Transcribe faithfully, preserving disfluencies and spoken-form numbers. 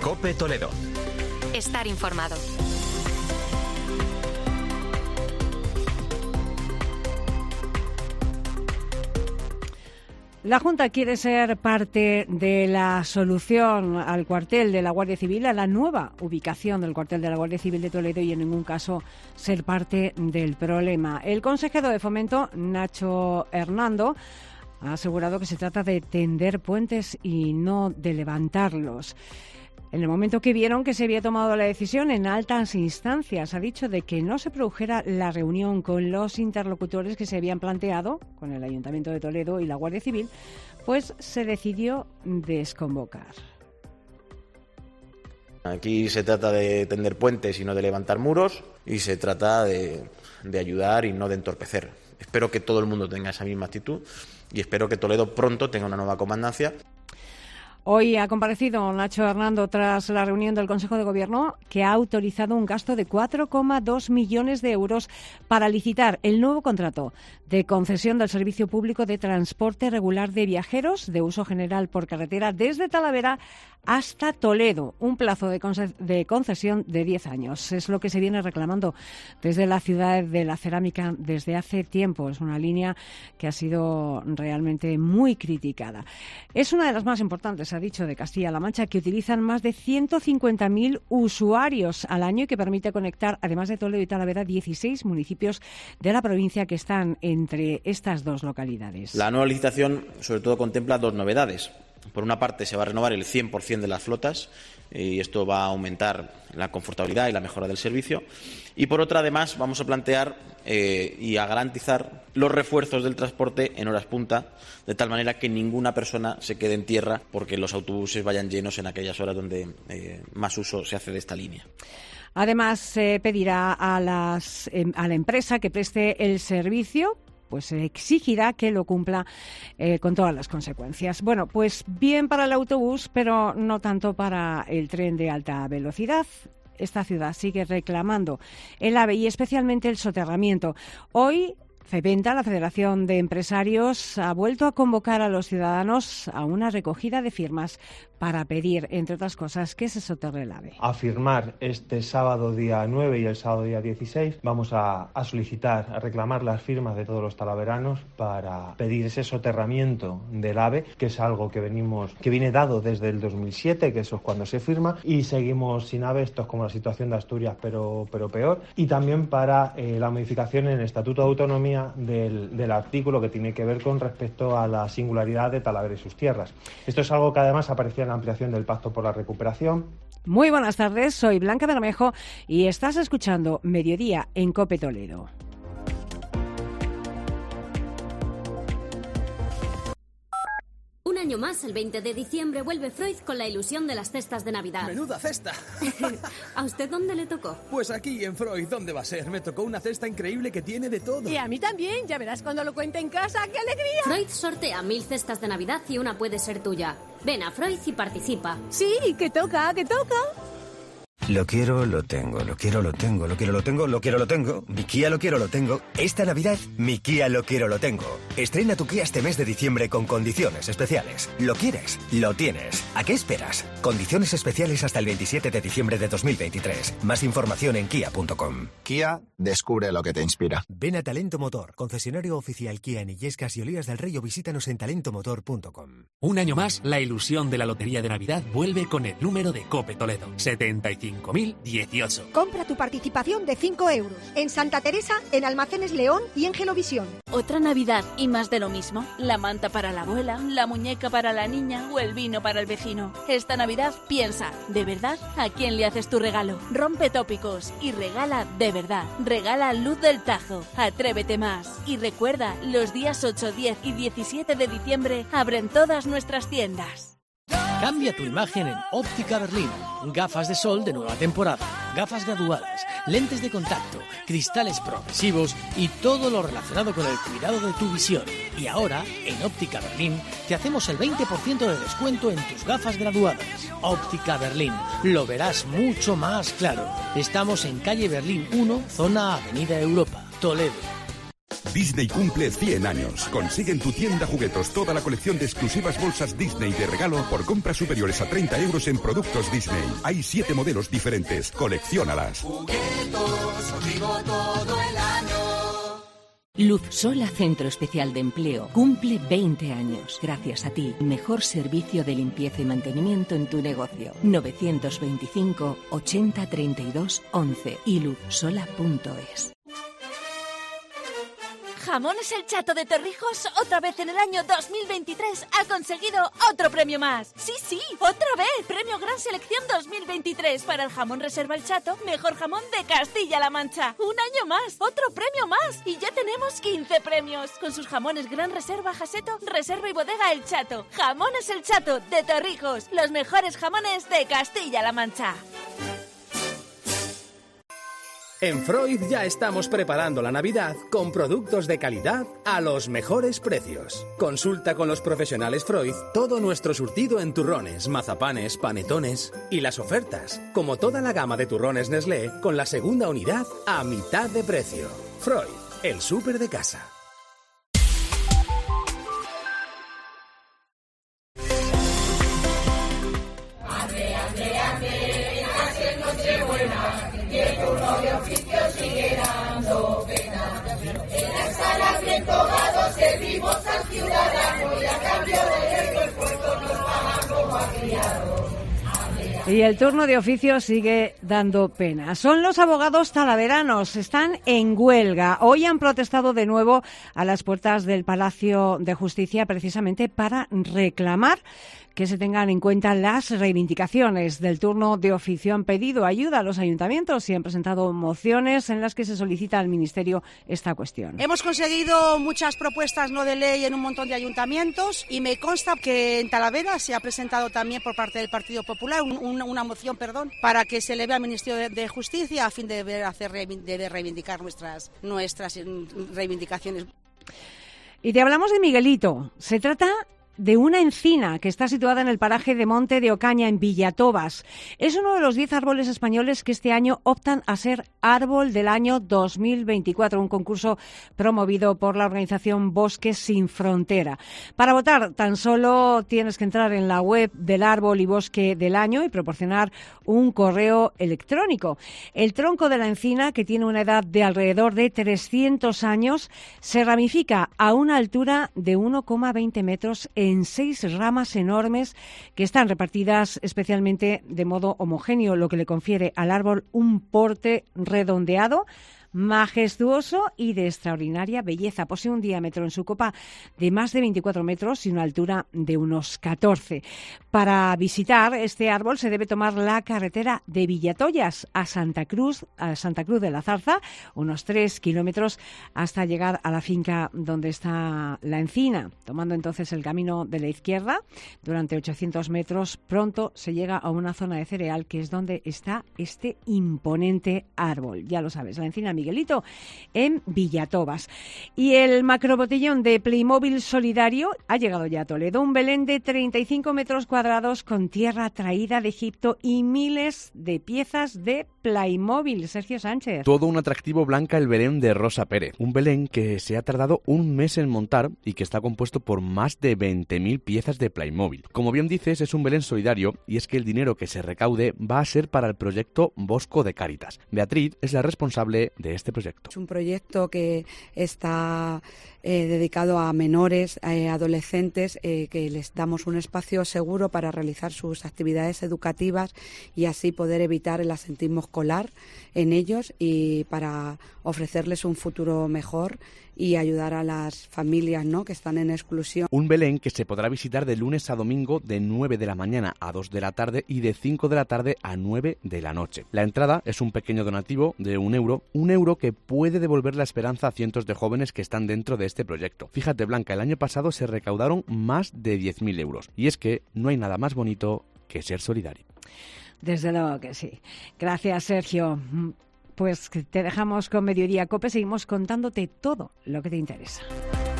COPE Toledo. Estar informado. La Junta quiere ser parte de la solución al cuartel de la Guardia Civil, a la nueva ubicación del cuartel de la Guardia Civil de Toledo y en ningún caso ser parte del problema. El consejero de Fomento, Nacho Hernando, ha asegurado que se trata de tender puentes y no de levantarlos. En el momento que vieron que se había tomado la decisión en altas instancias, ha dicho de que no se produjera la reunión con los interlocutores que se habían planteado, con el Ayuntamiento de Toledo y la Guardia Civil, pues se decidió desconvocar. Aquí se trata de tender puentes y no de levantar muros, y se trata de, de ayudar y no de entorpecer. Espero que todo el mundo tenga esa misma actitud y espero que Toledo pronto tenga una nueva comandancia. Hoy ha comparecido Nacho Hernando tras la reunión del Consejo de Gobierno, que ha autorizado un gasto de cuatro coma dos millones de euros para licitar el nuevo contrato de concesión del servicio público de transporte regular de viajeros de uso general por carretera desde Talavera hasta Toledo, un plazo de, conce- de concesión de diez años. Es lo que se viene reclamando desde la ciudad de la cerámica desde hace tiempo. Es una línea que ha sido realmente muy criticada. Es una de las más importantes, ha dicho, de Castilla-La Mancha, que utilizan más de ciento cincuenta mil usuarios al año y que permite conectar, además de Toledo y Talavera, dieciséis municipios de la provincia que están entre estas dos localidades. La nueva licitación sobre todo contempla dos novedades. Por una parte, se va a renovar el cien por ciento de las flotas y esto va a aumentar la confortabilidad y la mejora del servicio. Y por otra, además, vamos a plantear eh, y a garantizar los refuerzos del transporte en horas punta, de tal manera que ninguna persona se quede en tierra porque los autobuses vayan llenos en aquellas horas donde eh, más uso se hace de esta línea. Además, se pedirá a, las, eh, a la empresa que preste el servicio, pues se exigirá que lo cumpla eh, con todas las consecuencias. Bueno, pues bien para el autobús, pero no tanto para el tren de alta velocidad. Esta ciudad sigue reclamando el AVE y especialmente el soterramiento. Hoy, FEPENTA, la Federación de Empresarios, ha vuelto a convocar a los ciudadanos a una recogida de firmas para pedir, entre otras cosas, que se soterre el AVE. A firmar este sábado día nueve y el sábado día dieciséis vamos a, a solicitar, a reclamar las firmas de todos los talaveranos para pedir ese soterramiento del AVE, que es algo que venimos, que viene dado desde el dos mil siete, que eso es cuando se firma, y seguimos sin AVE. Esto es como la situación de Asturias, pero, pero peor. Y también para eh, la modificación en el Estatuto de Autonomía del, del artículo que tiene que ver con respecto a la singularidad de Talavera y sus tierras. Esto es algo que además aparecía en la ampliación del Pacto por la Recuperación. Muy buenas tardes, soy Blanca Bermejo y estás escuchando Mediodía en COPE Toledo. Un año más, el veinte de diciembre, vuelve Freud con la ilusión de las cestas de Navidad. ¡Menuda cesta! ¿A usted dónde le tocó? Pues aquí, en Freud. ¿Dónde va a ser? Me tocó una cesta increíble que tiene de todo. Y a mí también. Ya verás cuando lo cuente en casa. ¡Qué alegría! Freud sortea mil cestas de Navidad y una puede ser tuya. Ven a Freud y participa. Sí, que toca, que toca. Lo quiero, lo tengo, lo quiero, lo tengo, lo quiero, lo tengo, lo quiero, lo tengo. Mi Kia lo quiero, lo tengo. Esta Navidad, mi Kia lo quiero, lo tengo. Estrena tu Kia este mes de diciembre con condiciones especiales. ¿Lo quieres? Lo tienes. ¿A qué esperas? Condiciones especiales hasta el veintisiete de diciembre de dos mil veintitrés. Más información en kia punto com. Kia, descubre lo que te inspira. Ven a Talento Motor, concesionario oficial Kia en Illescas y Olías del Rey, o visítanos en talento motor punto com. Un año más, la ilusión de la Lotería de Navidad vuelve con el número de COPE Toledo. setenta y cinco mil dieciocho. Compra tu participación de cinco euros. En Santa Teresa, en Almacenes León y en Gelovisión. Otra Navidad y más de lo mismo. La manta para la abuela, la muñeca para la niña o el vino para el vecino. Esta Navidad piensa, ¿de verdad? ¿A quién le haces tu regalo? Rompe tópicos y regala de verdad. Regala Luz del Tajo. Atrévete más. Y recuerda, los días ocho, diez y diecisiete de diciembre abren todas nuestras tiendas. Cambia tu imagen en Óptica Berlín. Gafas de sol de nueva temporada, gafas graduadas, lentes de contacto, cristales progresivos y todo lo relacionado con el cuidado de tu visión. Y ahora, en Óptica Berlín, te hacemos el veinte por ciento de descuento en tus gafas graduadas. Óptica Berlín, lo verás mucho más claro. Estamos en calle Berlín uno, zona Avenida Europa, Toledo. Disney cumple cien años. Consigue en tu tienda juguetos toda la colección de exclusivas bolsas Disney de regalo por compras superiores a treinta euros en productos Disney. Hay siete modelos diferentes. Colecciónalas. Juguetos, contigo todo el año. Luz Sola Centro Especial de Empleo cumple veinte años. Gracias a ti, mejor servicio de limpieza y mantenimiento en tu negocio. novecientos veinticinco, ochenta, treinta y dos, once y luz sola punto es. Jamones El Chato de Torrijos, otra vez en el año dos mil veintitrés, ha conseguido otro premio más. Sí, sí, otra vez. Premio Gran Selección dos mil veintitrés para el jamón Reserva El Chato, mejor jamón de Castilla-La Mancha. Un año más, otro premio más. Y ya tenemos quince premios. Con sus jamones Gran Reserva, Jaseto, Reserva y Bodega El Chato. Jamones El Chato de Torrijos, los mejores jamones de Castilla-La Mancha. En Freud ya estamos preparando la Navidad con productos de calidad a los mejores precios. Consulta con los profesionales Freud todo nuestro surtido en turrones, mazapanes, panetones y las ofertas, como toda la gama de turrones Nestlé con la segunda unidad a mitad de precio. Freud, el súper de casa. Y el turno de oficio sigue dando pena. Son los abogados talaveranos, están en huelga. Hoy han protestado de nuevo a las puertas del Palacio de Justicia precisamente para reclamar que se tengan en cuenta las reivindicaciones del turno de oficio. Han pedido ayuda a los ayuntamientos y han presentado mociones en las que se solicita al Ministerio esta cuestión. Hemos conseguido muchas propuestas no de ley en un montón de ayuntamientos y me consta que en Talavera se ha presentado también por parte del Partido Popular un, un, una moción, perdón, para que se eleve al Ministerio de, de Justicia a fin de, ver, hacer, de reivindicar nuestras, nuestras reivindicaciones. Y te hablamos de Miguelito. Se trata de una encina que está situada en el paraje de Monte de Ocaña, en Villatobas. Es uno de los diez árboles españoles que este año optan a ser Árbol del Año dos mil veinticuatro, un concurso promovido por la organización Bosques Sin Frontera. Para votar tan solo tienes que entrar en la web del Árbol y Bosque del Año y proporcionar un correo electrónico. El tronco de la encina, que tiene una edad de alrededor de trescientos años, se ramifica a una altura de uno coma veinte metros en seis ramas enormes que están repartidas especialmente de modo homogéneo, lo que le confiere al árbol un porte redondeado, majestuoso y de extraordinaria belleza. Posee un diámetro en su copa de más de veinticuatro metros y una altura de unos catorce. Para visitar este árbol se debe tomar la carretera de Villatollas a Santa Cruz, a Santa Cruz de la Zarza, unos tres kilómetros hasta llegar a la finca donde está la encina. Tomando entonces el camino de la izquierda, durante ochocientos metros, pronto se llega a una zona de cereal que es donde está este imponente árbol. Ya lo sabes, la encina Miguelito en Villatobas. Y el macrobotellón de Playmobil solidario ha llegado ya a Toledo. Un Belén de treinta y cinco metros cuadrados con tierra traída de Egipto y miles de piezas de Playmobil. Sergio Sánchez. Todo un atractivo, Blanca, el Belén de Rosa Pérez. Un Belén que se ha tardado un mes en montar y que está compuesto por más de veinte mil piezas de Playmobil. Como bien dices, es un Belén solidario y es que el dinero que se recaude va a ser para el proyecto Bosco de Cáritas. Beatriz es la responsable de este proyecto. Es un proyecto que está eh, dedicado a menores, eh, adolescentes, eh, que les damos un espacio seguro para realizar sus actividades educativas y así poder evitar el asentismo escolar en ellos y para ofrecerles un futuro mejor y ayudar a las familias, ¿no?, que están en exclusión. Un Belén que se podrá visitar de lunes a domingo de nueve de la mañana a dos de la tarde y de cinco de la tarde a nueve de la noche. La entrada es un pequeño donativo de un euro, un euro que puede devolver la esperanza a cientos de jóvenes que están dentro de este proyecto. Fíjate, Blanca, el año pasado se recaudaron más de diez mil euros y es que no hay nada más bonito que ser solidario. Desde luego que sí. Gracias, Sergio. Pues te dejamos con Mediodía Cope, seguimos contándote todo lo que te interesa.